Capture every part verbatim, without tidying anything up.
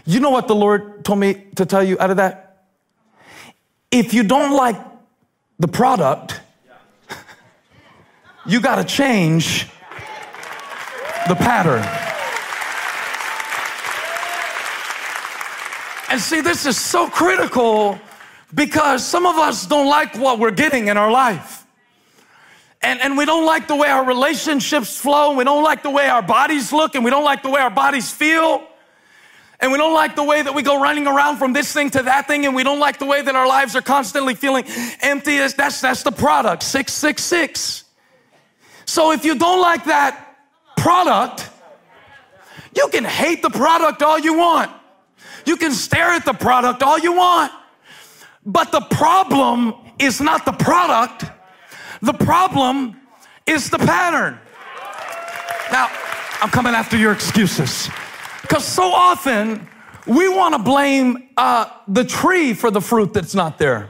You know what the Lord told me to tell you out of that? If you don't like the product, you got to change the pattern. And see, this is so critical because some of us don't like what we're getting in our life. And, and we don't like the way our relationships flow. And we don't like the way our bodies look. And we don't like the way our bodies feel. And we don't like the way that we go running around from this thing to that thing. And we don't like the way that our lives are constantly feeling empty. That's, that's the product, six six six. So if you don't like that product, you can hate the product all you want. You can stare at the product all you want. But the problem is not the product. The problem is the pattern. Now, I'm coming after your excuses. Because so often, we want to blame uh, the tree for the fruit that's not there.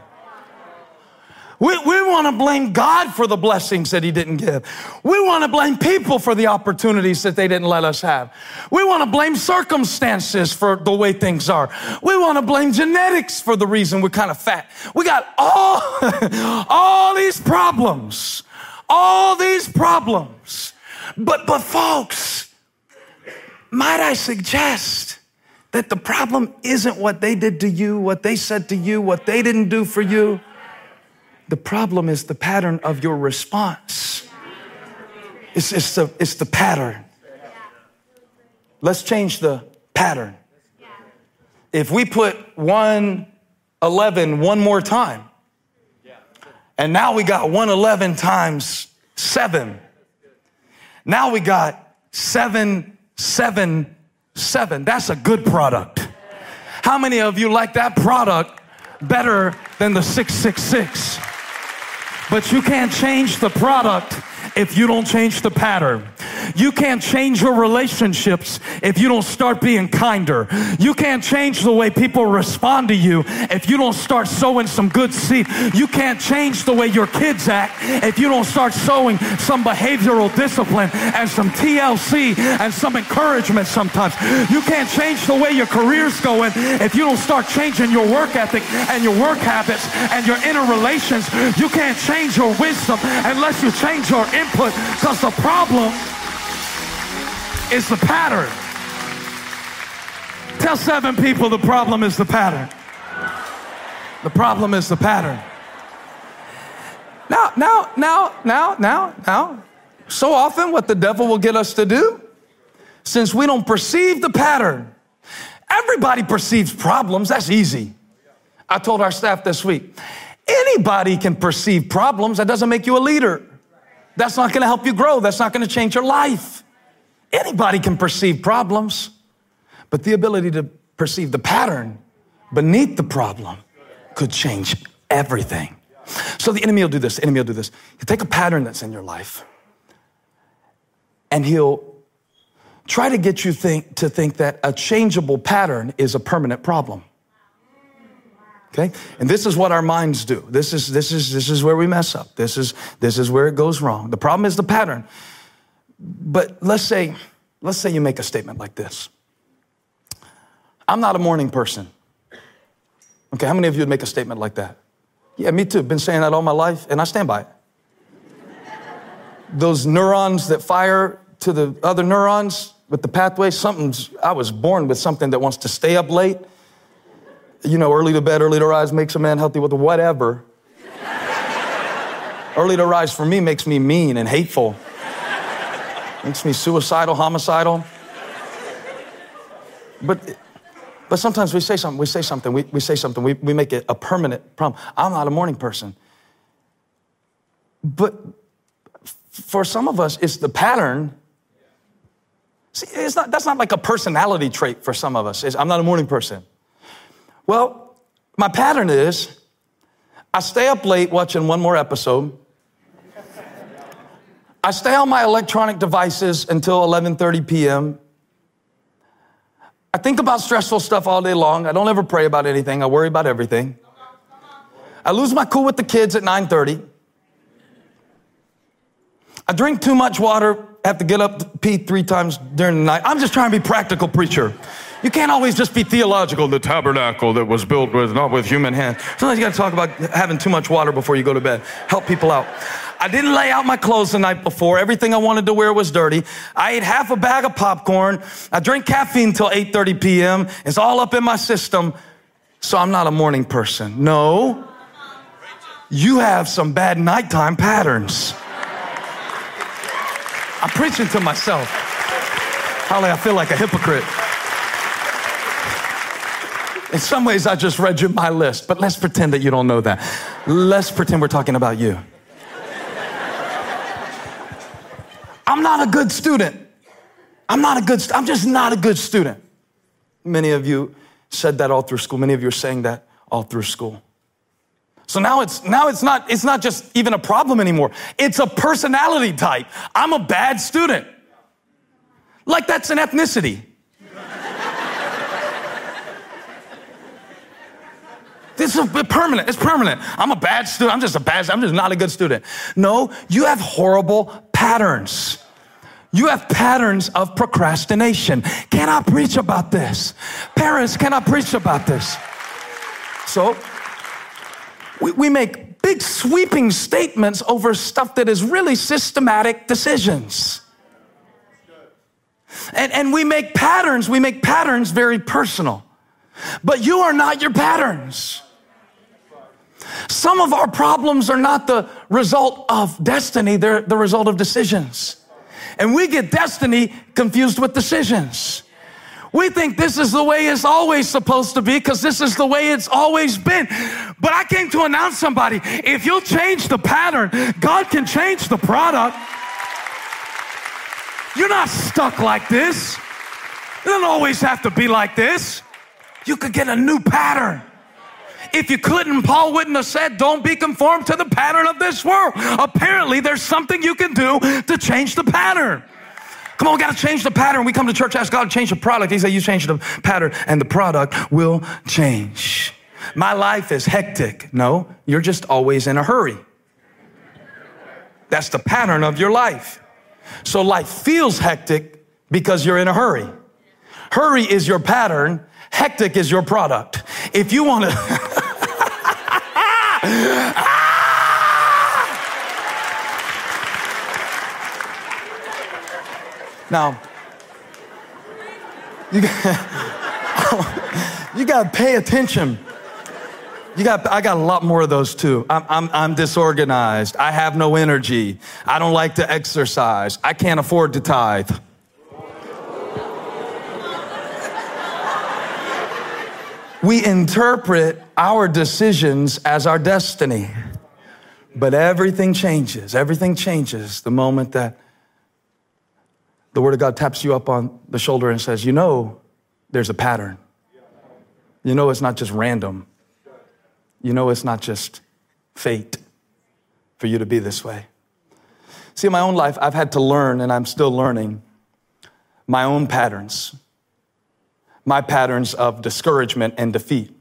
We, we want to blame God for the blessings that he didn't give. We want to blame people for the opportunities that they didn't let us have. We want to blame circumstances for the way things are. We want to blame genetics for the reason we're kind of fat. We got all, all these problems, all these problems. But, but folks, might I suggest that the problem isn't what they did to you, what they said to you, what they didn't do for you. The problem is the pattern of your response. It's, it's, the, it's the pattern. Let's change the pattern. If we put one eleven one more time, and now we got one eleven times seven. Now we got seven, seven, seven. That's a good product. How many of you like that product better than the six six six? But you can't change the product if you don't change the pattern. You can't change your relationships if you don't start being kinder. You can't change the way people respond to you if you don't start sowing some good seed. You can't change the way your kids act if you don't start sowing some behavioral discipline and some T L C and some encouragement sometimes. You can't change the way your career's going if you don't start changing your work ethic and your work habits and your inner relations. You can't change your wisdom unless you change your input, because the problem is the pattern. Tell seven people the problem is the pattern. The problem is the pattern. Now, now, now, now, now, now, so often what the devil will get us to do, since we don't perceive the pattern, everybody perceives problems. That's easy. I told our staff this week, anybody can perceive problems. That doesn't make you a leader. That's not going to help you grow. That's not going to change your life. Anybody can perceive problems, but the ability to perceive the pattern beneath the problem could change everything. So the enemy will do this. The enemy will do this. He'll take a pattern that's in your life, and he'll try to get you think, to think that a changeable pattern is a permanent problem. Okay? And this is what our minds do. This is, this is, this is where we mess up. This is, this is where it goes wrong. The problem is the pattern. But let's say, let's say you make a statement like this. I'm not a morning person. Okay, how many of you would make a statement like that? Yeah, me too. Been saying that all my life, and I stand by it. Those neurons that fire to the other neurons with the pathway, something's, I was born with something that wants to stay up late. You know, early to bed, early to rise makes a man healthy with whatever. Early to rise for me makes me mean and hateful. Makes me suicidal, homicidal. But but sometimes we say something, we say something, we, we say something, we, we make it a permanent problem. I'm not a morning person. But for some of us, it's the pattern. See, it's not, that's not like a personality trait for some of us. It's, I'm not a morning person. Well, my pattern is I stay up late watching one more episode. I stay on my electronic devices until eleven thirty p.m. I think about stressful stuff all day long. I don't ever pray about anything. I worry about everything. I lose my cool with the kids at nine thirty. I drink too much water, have to get up to pee three times during the night. I'm just trying to be practical, preacher. You can't always just be theological. The tabernacle that was built with, not with human hands. Sometimes you got to talk about having too much water before you go to bed. Help people out. I didn't lay out my clothes the night before. Everything I wanted to wear was dirty. I ate half a bag of popcorn. I drank caffeine until eight thirty p.m. It's all up in my system. So I'm not a morning person. No. You have some bad nighttime patterns. I'm preaching to myself. Holly, I feel like a hypocrite. In some ways, I just read you my list, but let's pretend that you don't know that. Let's pretend we're talking about you. I'm not a good student. I'm not a good, st- I'm just not a good student. Many of you said that all through school. Many of you are saying that all through school. So now it's, now it's not, it's not just even a problem anymore. It's a personality type. I'm a bad student. Like that's an ethnicity. This is permanent. It's permanent. I'm a bad student. I'm just a bad, I'm just not a good student. No, you have horrible patterns. You have patterns of procrastination. Can I preach about this? Parents, can I preach about this? So we, we make big sweeping statements over stuff that is really systematic decisions. And, and we make patterns, we make patterns very personal. But you are not your patterns. Some of our problems are not the result of destiny, they're the result of decisions. And we get destiny confused with decisions. We think this is the way it's always supposed to be because this is the way it's always been. But I came to announce somebody, if you'll change the pattern, God can change the product. You're not stuck like this. It doesn't always have to be like this. You could get a new pattern. If you couldn't, Paul wouldn't have said, don't be conformed to the pattern of this world. Apparently, there's something you can do to change the pattern. Come on, we got to change the pattern. We come to church, ask God to change the product. He said, you change the pattern and the product will change. My life is hectic. No, you're just always in a hurry. That's the pattern of your life. So life feels hectic because you're in a hurry. Hurry is your pattern. Hectic is your product. If you want to... Now, you got, you got to pay attention. You got, I got a lot more of those too. I'm, I'm, I'm disorganized. I have no energy. I don't like to exercise. I can't afford to tithe. We interpret our decisions as our destiny, but everything changes. Everything changes the moment that the Word of God taps you up on the shoulder and says, you know, there's a pattern. You know, it's not just random. You know, it's not just fate for you to be this way. See, in my own life, I've had to learn, and I'm still learning, my own patterns. My patterns of discouragement and defeat.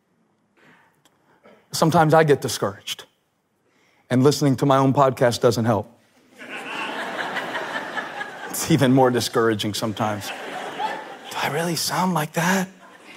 Sometimes I get discouraged, and listening to my own podcast doesn't help. It's even more discouraging sometimes. Do I really sound like that?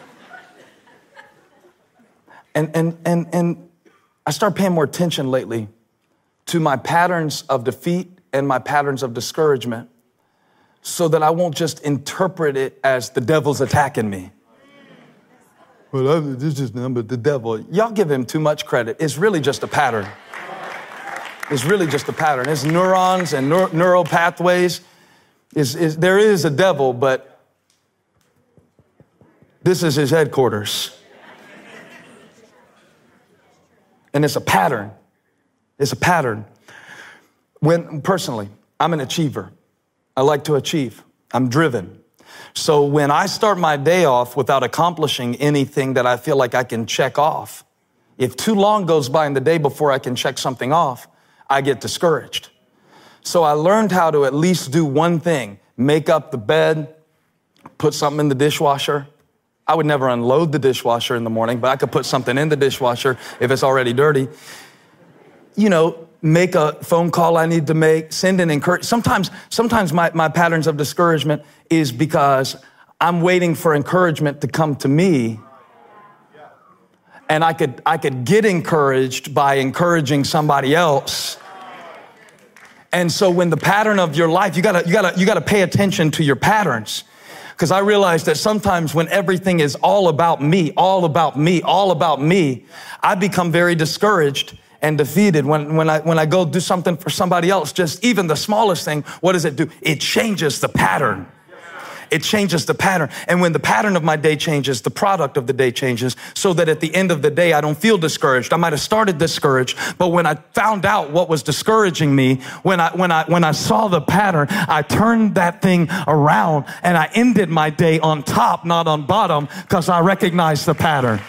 And, and, and, and I start paying more attention lately to my patterns of defeat and my patterns of discouragement, so that I won't just interpret it as the devil's attacking me. Well, this is number the devil. Y'all give him too much credit. It's really just a pattern. It's really just a pattern. It's neurons and neur- neural pathways. Is is there is a devil, but this is his headquarters. And it's a pattern. It's a pattern. When personally, I'm an achiever. I like to achieve. I'm driven. So when I start my day off without accomplishing anything that I feel like I can check off, if too long goes by in the day before I can check something off, I get discouraged. So I learned how to at least do one thing, make up the bed, put something in the dishwasher. I would never unload the dishwasher in the morning, but I could put something in the dishwasher if it's already dirty. You know, make a phone call I need to make, send an encouragement. Sometimes, sometimes my, my patterns of discouragement is because I'm waiting for encouragement to come to me. And I could, I could get encouraged by encouraging somebody else. And so when the pattern of your life, you gotta, you gotta, you gotta pay attention to your patterns. Because I realize that sometimes when everything is all about me, all about me, all about me, I become very discouraged and defeated. When, when I, when I go do something for somebody else, just even the smallest thing, what does it do? It changes the pattern. It changes the pattern. And when the pattern of my day changes, the product of the day changes, so that at the end of the day, I don't feel discouraged. I might have started discouraged, but when I found out what was discouraging me, when I, when I, when I saw the pattern, I turned that thing around and I ended my day on top, not on bottom, because I recognized the pattern.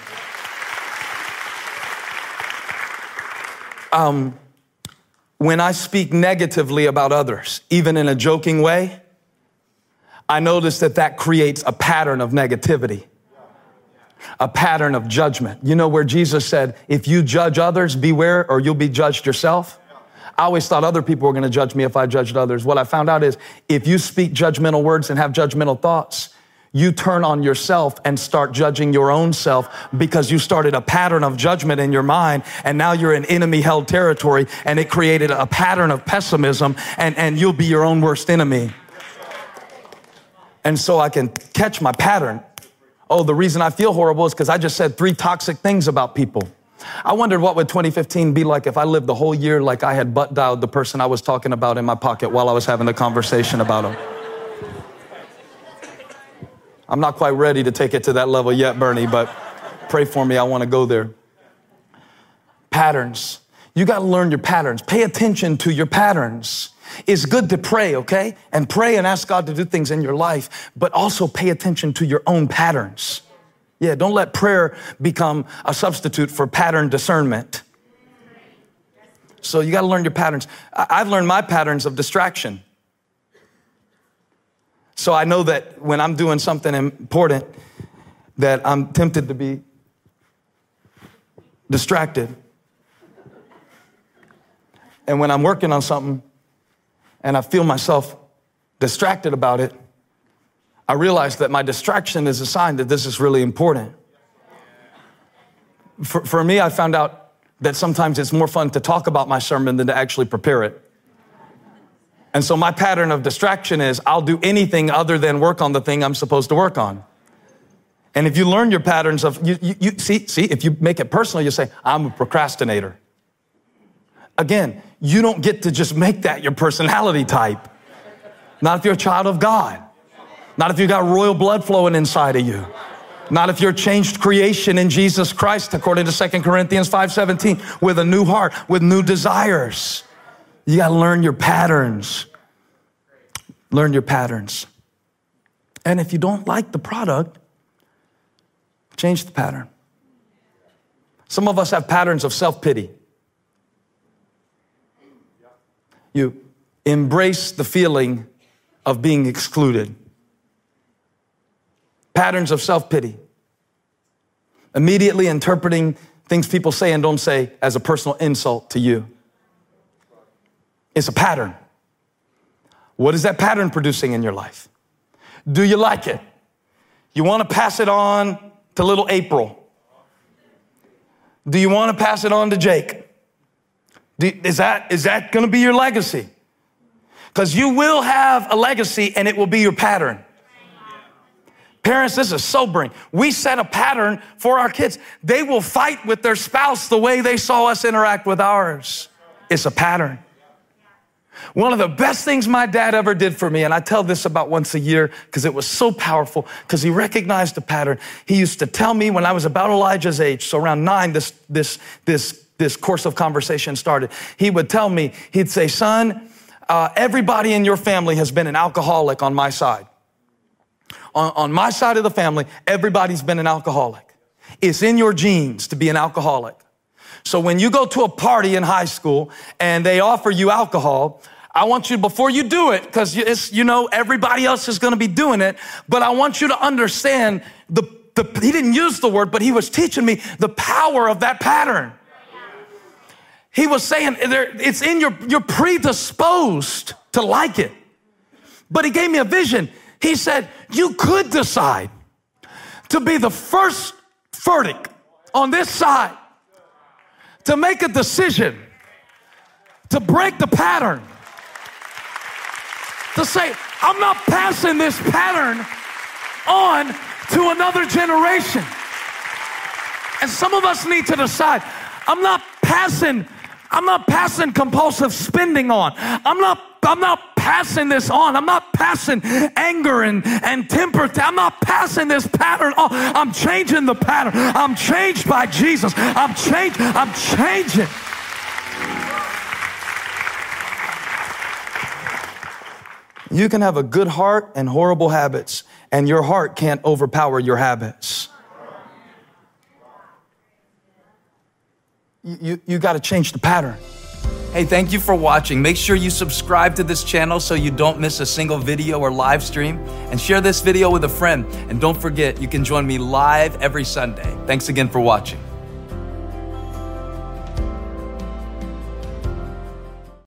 Um, when I speak negatively about others, even in a joking way, I notice that that creates a pattern of negativity, a pattern of judgment. You know where Jesus said, if you judge others, beware or you'll be judged yourself. I always thought other people were going to judge me if I judged others. What I found out is if you speak judgmental words and have judgmental thoughts, you turn on yourself and start judging your own self because you started a pattern of judgment in your mind, and now you're in enemy-held territory, and it created a pattern of pessimism, and, and you'll be your own worst enemy. And so I can catch my pattern. Oh, the reason I feel horrible is because I just said three toxic things about people. I wondered what would twenty fifteen be like if I lived the whole year like I had butt dialed the person I was talking about in my pocket while I was having a conversation about him. I'm not quite ready to take it to that level yet, Bernie, but pray for me. I want to go there. Patterns. You got to learn your patterns. Pay attention to your patterns. It's good to pray, okay? And pray and ask God to do things in your life, but also pay attention to your own patterns. Yeah, don't let prayer become a substitute for pattern discernment. So you got to learn your patterns. I've learned my patterns of distraction. So I know that when I'm doing something important, that I'm tempted to be distracted. And when I'm working on something and I feel myself distracted about it, I realize that my distraction is a sign that this is really important. For, for me, I found out that sometimes it's more fun to talk about my sermon than to actually prepare it. And so my pattern of distraction is I'll do anything other than work on the thing I'm supposed to work on. And if you learn your patterns of, you, you, you see, see, if you make it personal, you say, I'm a procrastinator. Again, you don't get to just make that your personality type. Not if you're a child of God. Not if you got royal blood flowing inside of you. Not if you're a changed creation in Jesus Christ, according to Second Corinthians five seventeen, with a new heart, with new desires. You got to learn your patterns. Learn your patterns. And if you don't like the product, change the pattern. Some of us have patterns of self-pity. You embrace the feeling of being excluded. Patterns of self-pity. Immediately interpreting things people say and don't say as a personal insult to you. It's a pattern. What is that pattern producing in your life? Do you like it? You want to pass it on to little April? Do you want to pass it on to Jake? Do, is that, is that going to be your legacy? Because you will have a legacy and it will be your pattern. Parents, this is sobering. We set a pattern for our kids. They will fight with their spouse the way they saw us interact with ours. It's a pattern. One of the best things my dad ever did for me, and I tell this about once a year because it was so powerful, because he recognized the pattern. He used to tell me when I was about Elijah's age, so around nine, this, this, this, this course of conversation started. He would tell me, he'd say, son, uh, everybody in your family has been an alcoholic on my side. On, on my side of the family, everybody's been an alcoholic. It's in your genes to be an alcoholic. So when you go to a party in high school and they offer you alcohol, I want you, before you do it, because it's, you know, everybody else is going to be doing it, but I want you to understand the, the, he didn't use the word, but he was teaching me the power of that pattern. He was saying it's in your, you're predisposed to like it. But he gave me a vision. He said, you could decide to be the first verdict on this side, to make a decision, to break the pattern, to say, I'm not passing this pattern on to another generation. And some of us need to decide, I'm not passing, I'm not passing compulsive spending on. I'm not, I'm not passing this on. I'm not passing anger and, and temper. I'm not passing this pattern on. I'm changing the pattern. I'm changed by Jesus. I'm changed. I'm changing. You can have a good heart and horrible habits, and your heart can't overpower your habits. You, you, you got to change the pattern. Hey, thank you for watching. Make sure you subscribe to this channel so you don't miss a single video or live stream, and share this video with a friend. And don't forget, you can join me live every Sunday. Thanks again for watching.